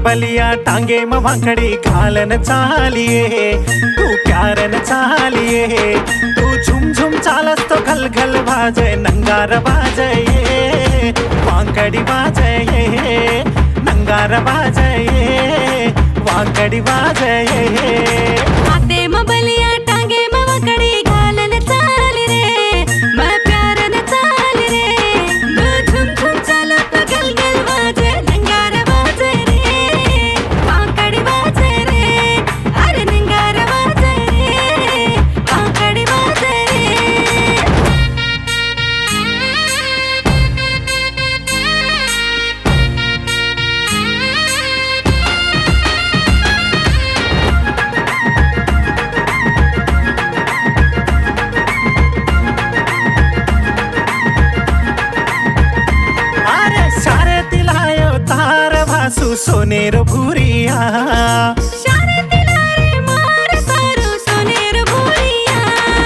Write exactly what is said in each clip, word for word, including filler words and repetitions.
बलिया टांगे में भांकड़ी घालन चालिए तू प्यारन चालिए तू झुम झुम चालस तो घल घल बाजे नंगार बाजे वांकड़ी बाजे नंगार बाजे वांकड़ी बाजे हाथे में बलिया टांगे में भांकड़ी घालन चाली रे मैं प्यारन चाली रे तू झुम झुम चालस तो घल घल बाजे नंगार बाजे रे वांकड़ी बाजे रे अरे नंगार बाजे रे वांकड़ी बाजे रे। भासु सोनेर भूरिया शारे तिलारे मार सारू सोनेर भूरिया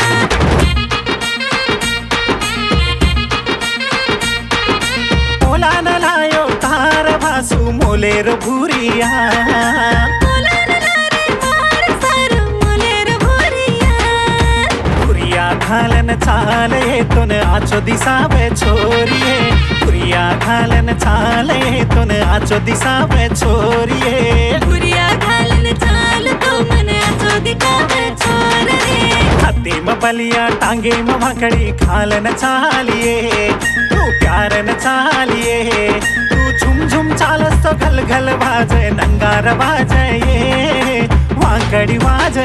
मोला न लायो तार भासु मोलेर भूरिया मोला न लारे मार सारू मोलेर भूरिया भूरिया घालन चाले तुन आचो दिसावे छोरिए भूरिया घालन चाले तुन आचो दिसावे छोरिए भूरिया घालन चाल तो मन आचो दिखावे छोर रे हाथे में बलिया टांगे में भांकड़ी घालन चालिए तू प्यारन चालिए तू झुम झुम चालस तो घल घल बाजे नंगार बाजे वांकड़ी बाजे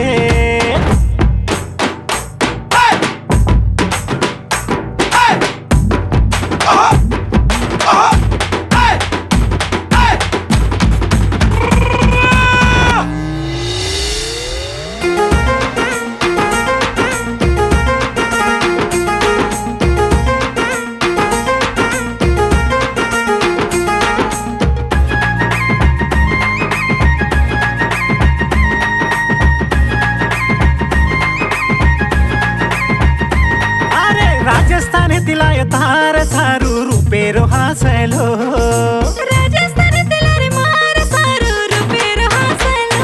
राजस्थान तिलाय तार सारू रूपेरो हासलो राजस्थान तिलारे मार सारू रूपेरो हासलो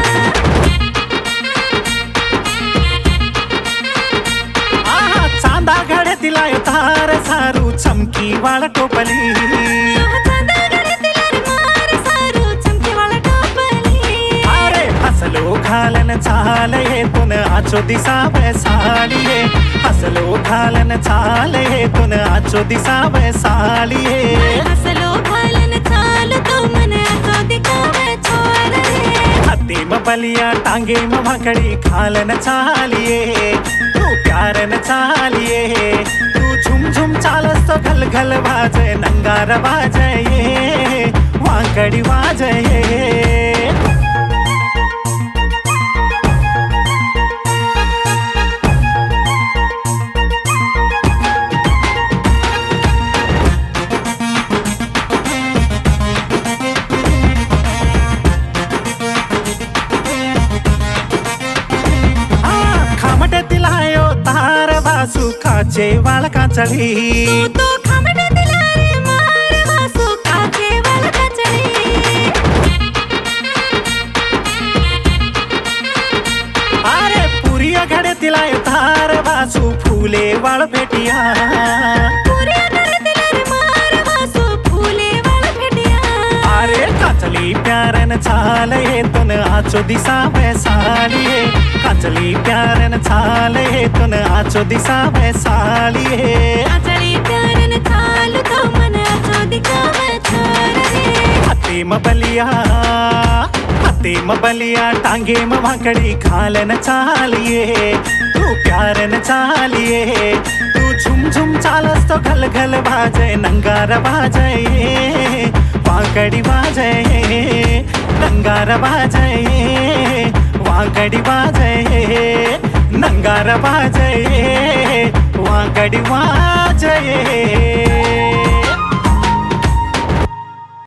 आहा चांदा घड़े तिलाय तार सारू चमकी वाला टोपली चांदा घड़े तिलारे मार सारू चमकी वाला टोपली अरे हसलो घालन चाले तुन आचो दिसावे सालिए हसलो घालन चाले तुन आचो दिसावे सालिए हसलो घालन चाल तो मन आचो दिखावे छोर रे हाथे में बलिया टांगे में भांकड़ी घालन चालिए तू प्यारन चालिए तू झुम झुम चालस तो घल घल बाजे नंगार बाजे वांकड़ी बाजे भासु काचे वाला काचड़ी तू तो खमड़े दिलारे मार भासु काचे वाला काचड़ी अरे पुरिया घड़े तिलाय तार भासु फूले वाला भेटिया पुरिया घड़े तिलारे मार भासु फूले वाला भेटिया अरे काचली प्यारन चाले तुन आचो दिसावे सालिए काचली प्यारन चाले तुन आचो दिसावे सालिए काचली प्यारन चाल तो मन आचो दिखावे छोर रे हाथे में बलिया हाथे में बलिया टांगे में भांकड़ी घालन चालिए तू प्यारन चालिए तू झुम झुम चालस तो घल घल बाजे नंगार बाजे वांकड़ी बाजे नंगार बाजे वांकड़ी बाजे नंगार बाजे वांकड़ी बाजे।